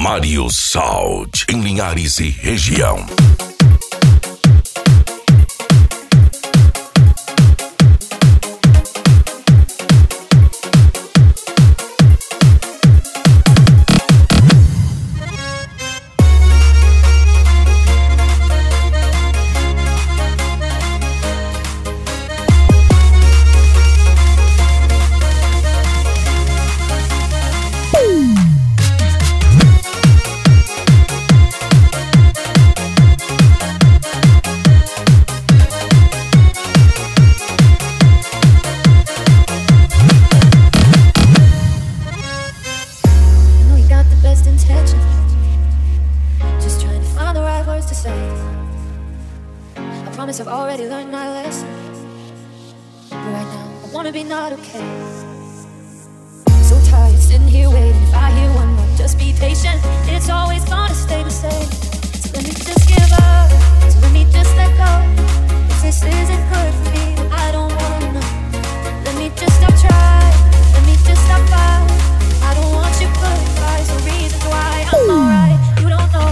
Mário Sound, em Linhares e região. I've already learned my lesson, but right now I wanna be not okay. So tired sitting here waiting. If I hear one more, just be patient. It's always gonna stay the same. So let me just give up. So let me just let go. If this isn't good for me, then I don't wanna know. Let me just stop trying. Let me just stop fighting. I don't want your good advice or reasons why I'm alright. You don't know.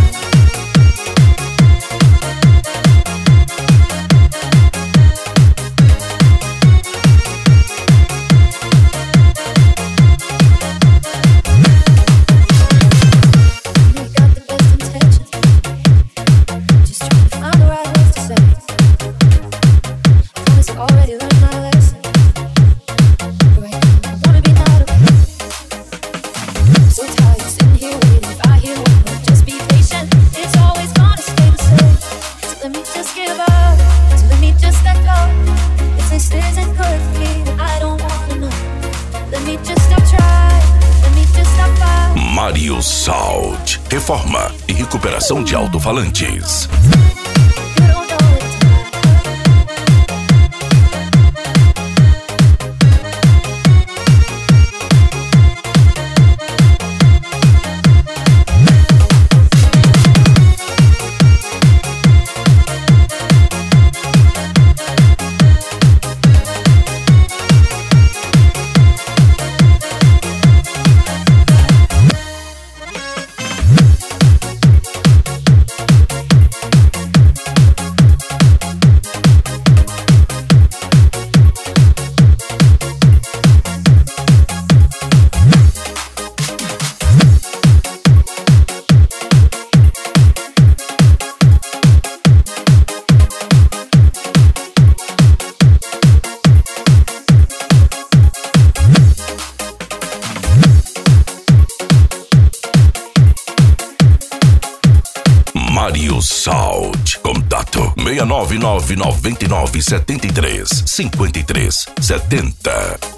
Mário Sound, reforma e recuperação de alto-falantes. Mário Sound. Contato 699 99 73 53 70.